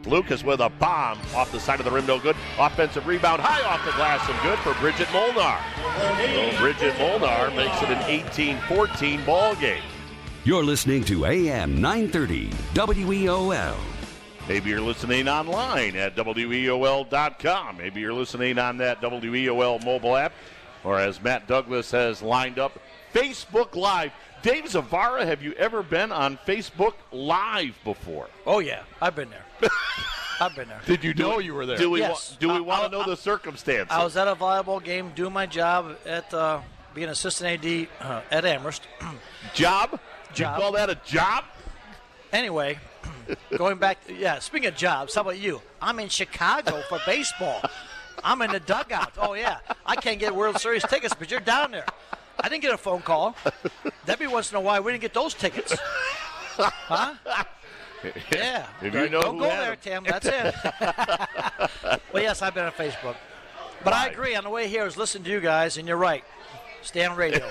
Lucas with a bomb off the side of the rim, no good. Offensive rebound, high off the glass and good for Bridget Molnar. So Bridget Molnar makes it an 18-14 ball game. You're listening to AM 930 WEOL. Maybe you're listening online at WEOL.com. Maybe you're listening on that WEOL mobile app, or as Matt Douglas has lined up, Facebook Live. Dave Zavara, have you ever been on Facebook Live before? Oh, yeah. I've been there. I've been there. Did you know you were there? Do we Yes. want to know the circumstances? I was at a volleyball game doing my job at being assistant AD at Amherst. Job? Job. You call that a job? Anyway, going back, speaking of jobs, how about you? I'm in Chicago for baseball. I'm in the dugout. Oh, yeah. I can't get World Series tickets, but you're down there. I didn't get a phone call. Every once in a while, we didn't get those tickets. Huh? Yeah. If you know Don't who go had there, them. Tim. That's it. Well, yes, I've been on Facebook. But I agree. On the way here, I was listening to you guys, and you're right. Stay on radio.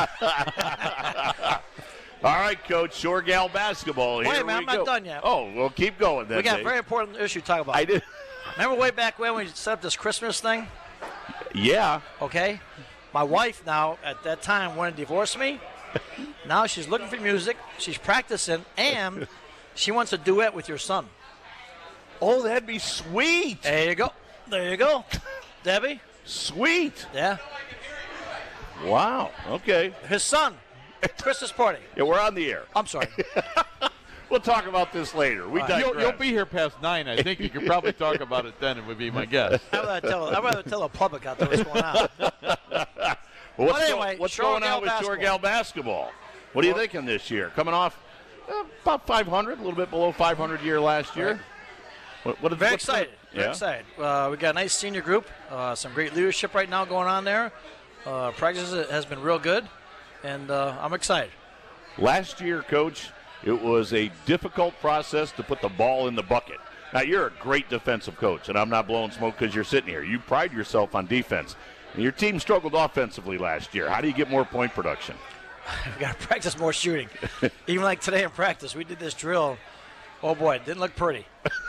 All right, Coach, Shore Gal basketball. Wait a Here minute, we I'm not go. done yet. Oh, well, keep going then, We got a Dave. very important issue to talk about. I did. Remember way back when we set up this Christmas thing? Yeah. Okay? My wife now, at that time, wanted to divorce me. Now she's looking for music. She's practicing, and she wants a duet with your son. Oh, that'd be sweet. There you go. There you go. Debbie? Sweet. Yeah. Wow. Okay. His son. Christmas party. Yeah, we're on the air. I'm sorry. We'll talk about this later. We digress. You'll be here past 9. I think you could probably talk about it then. It would be my guess. I'd rather tell the public out there what's going on. Well, But anyway, what's Shore going on Gal with Shore Gal basketball? What are you thinking this year? Coming off about 500, a little bit below 500 year last year. What Very what's the- excited. Very Yeah? excited. We got a nice senior group. Some great leadership right now going on there. Practice has been real good, and I'm excited. Last year, Coach, it was a difficult process to put the ball in the bucket. Now, you're a great defensive coach, and I'm not blowing smoke because you're sitting here. You pride yourself on defense. And your team struggled offensively last year. How do you get more point production? We got to practice more shooting. Even like today in practice, we did this drill. Oh, boy, it didn't look pretty.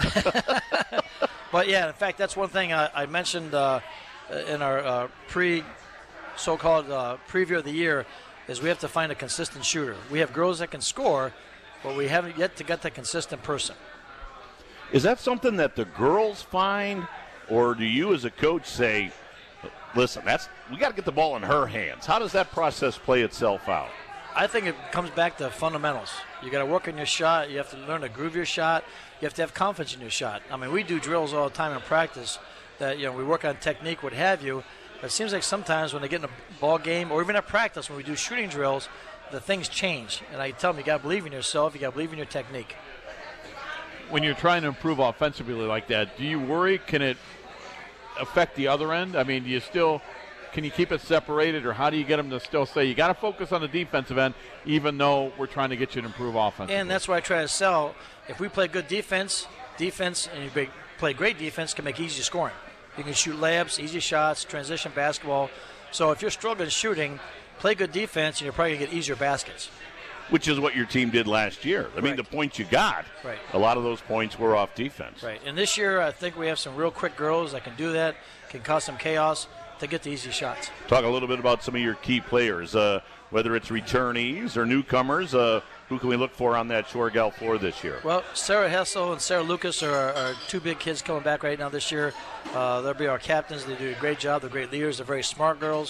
But, yeah, in fact, that's one thing I mentioned in our so-called preview of the year is we have to find a consistent shooter. We have girls that can score, but we haven't yet to get the consistent person. Is that something that the girls find, or do you as a coach say, listen, we got to get the ball in her hands? How does that process play itself out? I think it comes back to fundamentals. You got to work on your shot. You have to learn to groove your shot. You have to have confidence in your shot. I mean, we do drills all the time in practice that, we work on technique, what have you. But it seems like sometimes when they get in a ball game or even at practice when we do shooting drills, the things change. And I tell them you got to believe in yourself. You got to believe in your technique. When you're trying to improve offensively like that, do you worry? Can it affect the other end? I mean, can you keep it separated, or how do you get them to still say you got to focus on the defensive end, even though we're trying to get you to improve offensively? And that's what I try to sell. If we play good defense, and you play great defense, can make easy scoring. You can shoot layups, easy shots, transition basketball. So if you're struggling shooting, play good defense, and you're probably going to get easier baskets. Which is what your team did last year. I mean, the points you got, Right. A lot of those points were off defense. Right. And this year, I think we have some real quick girls that can do that, can cause some chaos to get the easy shots. Talk a little bit about some of your key players, whether it's returnees or newcomers. Who can we look for on that Shore Gal floor this year? Well, Sarah Hessel and Sarah Lucas are two big kids coming back right now this year. They'll be our captains. They do a great job. They're great leaders. They're very smart girls.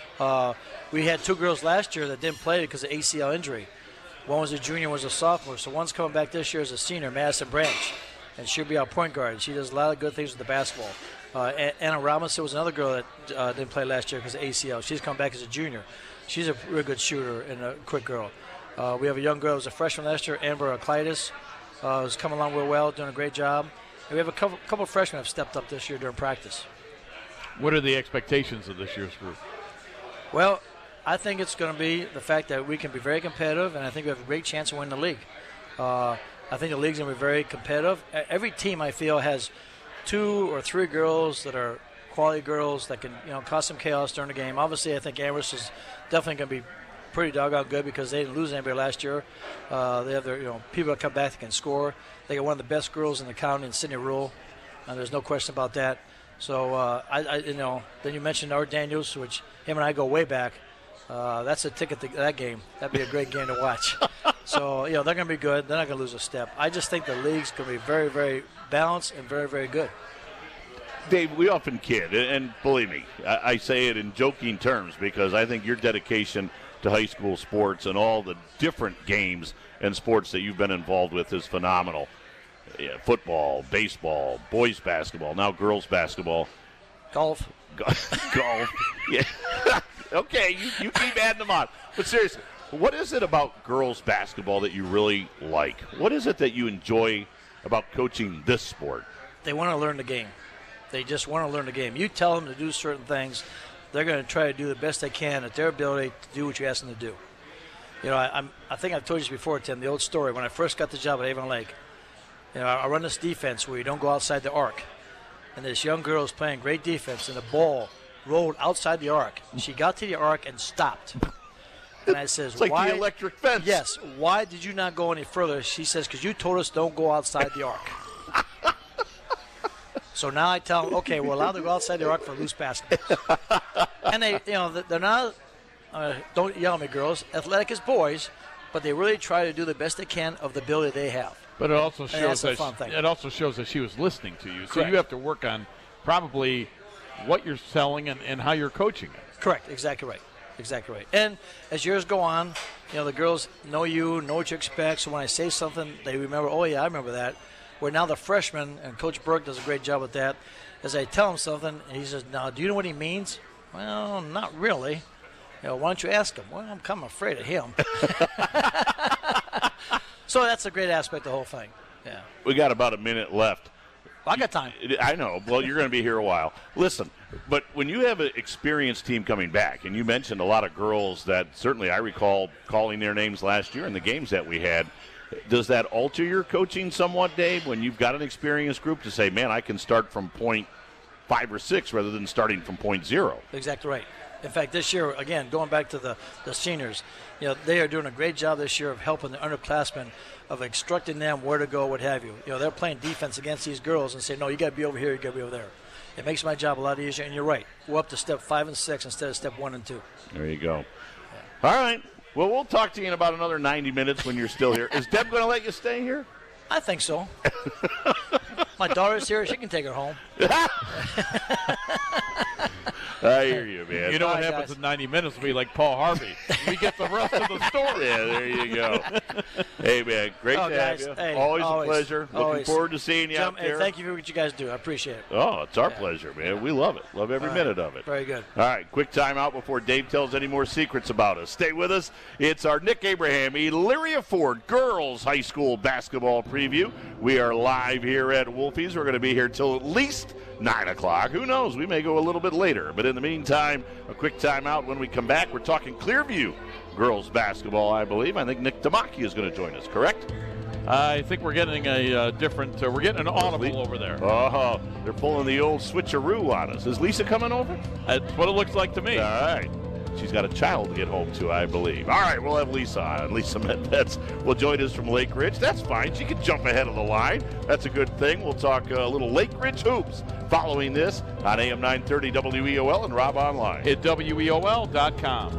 We had two girls last year that didn't play because of ACL injury. One was a junior, one was a sophomore. So one's coming back this year as a senior, Madison Branch. And she'll be our point guard. She does a lot of good things with the basketball. Anna Robinson was another girl that didn't play last year because of ACL. She's come back as a junior. She's a real good shooter and a quick girl. We have a young girl who was a freshman last year, Amber Clytus, who's coming along real well, doing a great job. And we have a couple of freshmen have stepped up this year during practice. What are the expectations of this year's group? Well, I think it's going to be the fact that we can be very competitive, and I think we have a great chance to win the league. I think the league's going to be very competitive. Every team, I feel, has 2 or 3 girls that are quality girls that can, cause some chaos during the game. Obviously, I think Amherst is definitely going to be pretty doggone good because they didn't lose anybody last year. They have their people that come back that can score. They got one of the best girls in the county in Sydney Rule, and there's no question about that. So then you mentioned Art Daniels, which him and I go way back. That's a ticket to that game. That'd be a great game to watch. So they're going to be good. They're not going to lose a step. I just think the league's going to be very, very balanced and very, very good. Dave, we often kid, and believe me, I say it in joking terms because I think your dedication to high school sports and all the different games and sports that you've been involved with is phenomenal. Yeah, football, baseball, boys basketball, now girls basketball. Golf. Golf. Yeah. Okay, you keep adding them on. But seriously, what is it about girls basketball that you really like? What is it that you enjoy about coaching this sport? They want to learn the game. They just want to learn the game. You tell them to do certain things, they're going to try to do the best they can at their ability to do what you ask them to do. I think I've told you this before, Tim, the old story. When I first got the job at Avon Lake, I run this defense where you don't go outside the arc. And this young girl is playing great defense, and the ball rolled outside the arc. She got to the arc and stopped. And I says, it's like why? The electric fence. Yes. Why did you not go any further? She says, because you told us don't go outside the arc. So now I tell them, okay, we're allowed to go outside the arc for loose basketballs. And they're not, don't yell at me, girls, athletic as boys, but they really try to do the best they can of the ability they have. But it also shows that she was listening to you. So Correct. You have to work on probably what you're selling and how you're coaching it. Correct. Exactly right. Exactly right. And as years go on, the girls know you, know what you expect. So when I say something, they remember, oh, yeah, I remember that. Where now the freshmen, and Coach Burke does a great job with that, as I tell him something, and he says, now, do you know what he means? Well, not really. Why don't you ask him? Well, I'm kind of afraid of him. So that's a great aspect of the whole thing. Yeah. We got about a minute left. I got time. I know. Well, you're going to be here a while. Listen, but when you have an experienced team coming back, and you mentioned a lot of girls that certainly I recall calling their names last year in the games that we had, does that alter your coaching somewhat, Dave, when you've got an experienced group to say, man, I can start from point 5 or 6 rather than starting from point 0? Exactly right. In fact, this year, again, going back to the seniors, they are doing a great job this year of helping the underclassmen, of instructing them where to go, what have you. They're playing defense against these girls and say, no, you got to be over here, you got to be over there. It makes my job a lot easier, and you're right. We're up to step 5 and 6 instead of step 1 and 2. There you go. Yeah. All right. Well, we'll talk to you in about another 90 minutes when you're still here. Is Deb going to let you stay here? I think so. My daughter's here. She can take her home. I hear you, man. You know what happens in 90 minutes will be like Paul Harvey. We get the rest of the story. Yeah, there you go. Hey, man, great to have you. Hey, always a pleasure. Looking forward to seeing you out there. Hey, thank you for what you guys do. I appreciate it. Oh, it's our pleasure, man. Yeah. We love it. Love every minute of it. Very good. All right, quick timeout before Dave tells any more secrets about us. Stay with us. It's our Nick Abraham, Elyria Ford Girls High School Basketball Preview. We are live here at Wolfie's. We're going to be here till at least 9 o'clock. Who knows? We may go a little bit later. But in the meantime, a quick timeout. When we come back, we're talking Clearview girls basketball, I believe. I think Nick Tamaki is going to join us, correct? I think we're getting a different we're getting an audible over there. Oh, they're pulling the old switcheroo on us. Is Lisa coming over? That's what it looks like to me. All right. She's got a child to get home to, I believe. All right, we'll have Lisa on. Lisa Medvets will join us from Lake Ridge. That's fine. She can jump ahead of the line. That's a good thing. We'll talk a little Lake Ridge hoops following this on AM 930 WEOL and Rob Online. At WEOL.com.